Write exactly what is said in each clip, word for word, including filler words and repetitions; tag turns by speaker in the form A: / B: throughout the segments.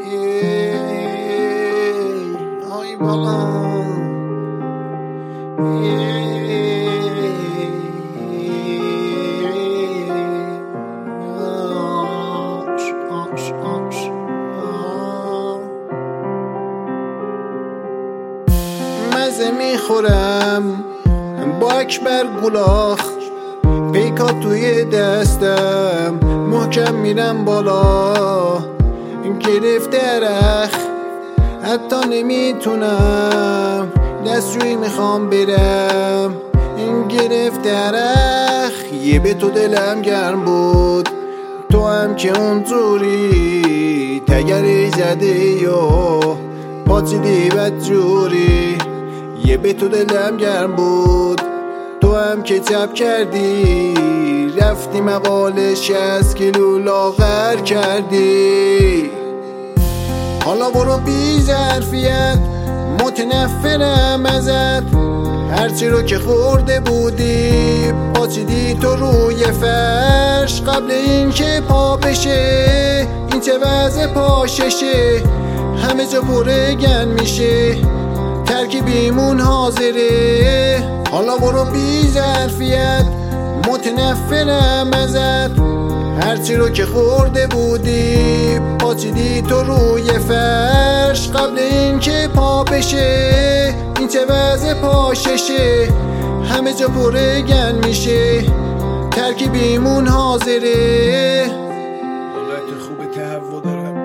A: آی بابا مزه میخورم با اکبر گلاخ، پیکات توی دستم محکم میرم بالا، گرفته رخ حتی نمیتونم دستجویی میخوام برم، این گرفته رخ یه به تو دلم گرم بود، تو هم که اونجوری تگری زدی یا پاچیدی بدجوری، یه به تو دلم گرم بود، تو هم که چپ کردی رفتی مقال شصت کیلو لاغر کردی. حالا برو بی ظرفیت متنفرم ازت، هرچی رو که خورده بودی پاچیدی تو روی فرش، قبل این که پا بشه این چه وضع پاششه، همه جا پرگن میشه ترکیبیمون حاضره. حالا برو بی ظرفیت متنفرم ازت، هرچی رو که خورده بودی پاچیدی تو روی فرش، قبل این که پا بشه این چه وضع پاششه، همه جا پرگن میشه ترکیبیمون حاضره.
B: حالت خوب تهوع دارم،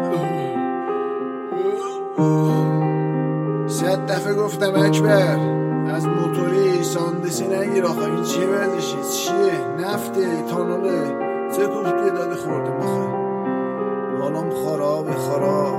A: صد دفعه گفتم اکبر از موتوری ساندسی نگیر، آخه این چیه وزشی چیه نفته تانوله چه کوفتی داده خورده بخواه، حالم خرابه خراب.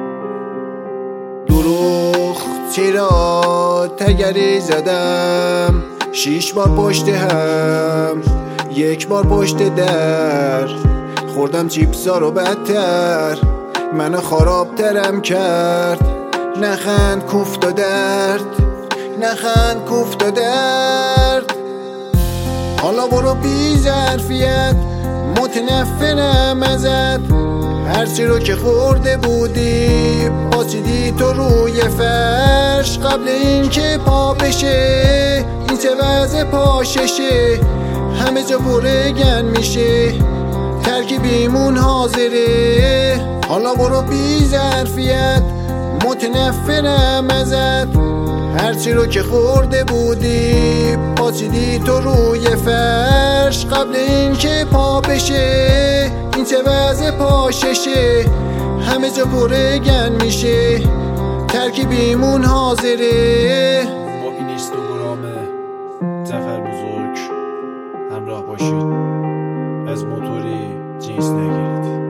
A: دروخ چرا تگری زدم شیش بار پشت هم، یک بار پشت در خوردم چیپسا رو بدتر، منو خراب ترم کرد، نخند کوفت و درد نخند کوفت و درد. حالا برو بی ظرفیت متنفرم ازت، هرچی رو که خورده بودی پاچیدی تو روی فرش، قبل این که پا بشه این چه وضع پاششه، همه جا پرگن میشه ترکیبیمون حاضره. حالا برو بی ظرفیت متنفرم ازت، هرچی رو که خورده بودی پاچیدی تو روی فرش، قبل این که پا بشه این چه وضع پاششه، همه جا پرگن میشه ترکیبیمون حاضره.
B: با این اینستاگرام ظفر بزرگ همراه باشید، از موتوری جنس نگیرید.